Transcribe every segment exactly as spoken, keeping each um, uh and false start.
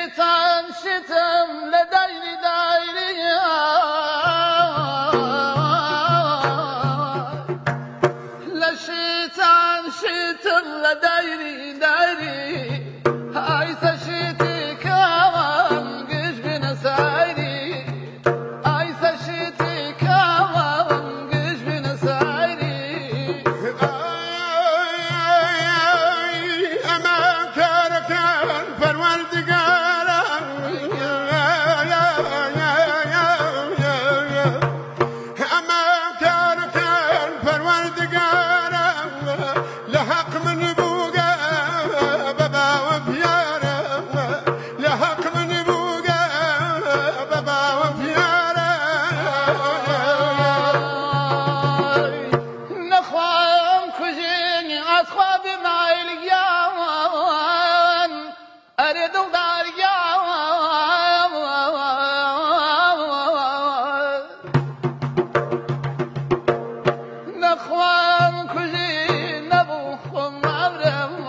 لشيطان شتم لدايري دايري لشيطان شتم لدايري دايري هاي تشيتي كمان قش بنسايري هاي تشيتي كمان قش بنسايري أما كان كان فالوالدقارة أما كان كان فالوالدقارة لحق من بوقا بابا وبيارة لحق من بوقا بابا وبيارة نخوان كجيني أتخوى بماي اليوم أريد دار يوم نخوان كجيني نبوخم أبرم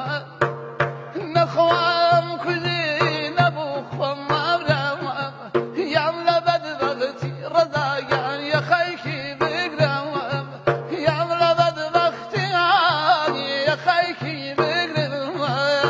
نخوان كجيني نبوخم أبرم يعمل بدبغتي رضايا يا خيكي بقرم يعمل بدبختي يا خيكي بقرم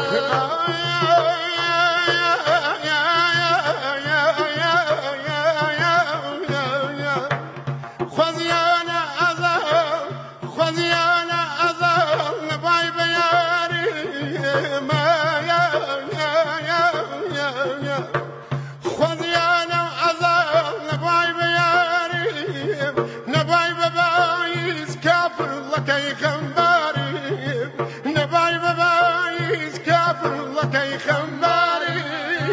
خذيانا أذى خذيانا أذى باي بياري ما يا يا يا يا يا خذيانا أذى باي بياري نباي ببايز كافر لك أي خمباري نباي ببايز كافر لك أي خمباري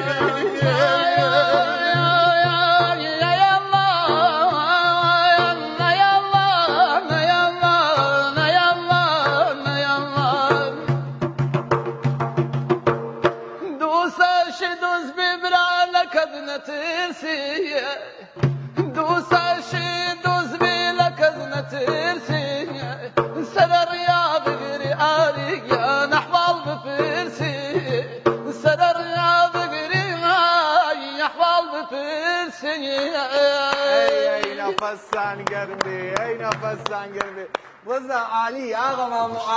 دوس ببرانك ترسي دوس دوس بلك ترسي سر الرياض قري آريا نحوال بفرسي سر الرياض قري نحوال بفرسي ای نفسان قلبي ای نفسان قلبي وزع علي آقا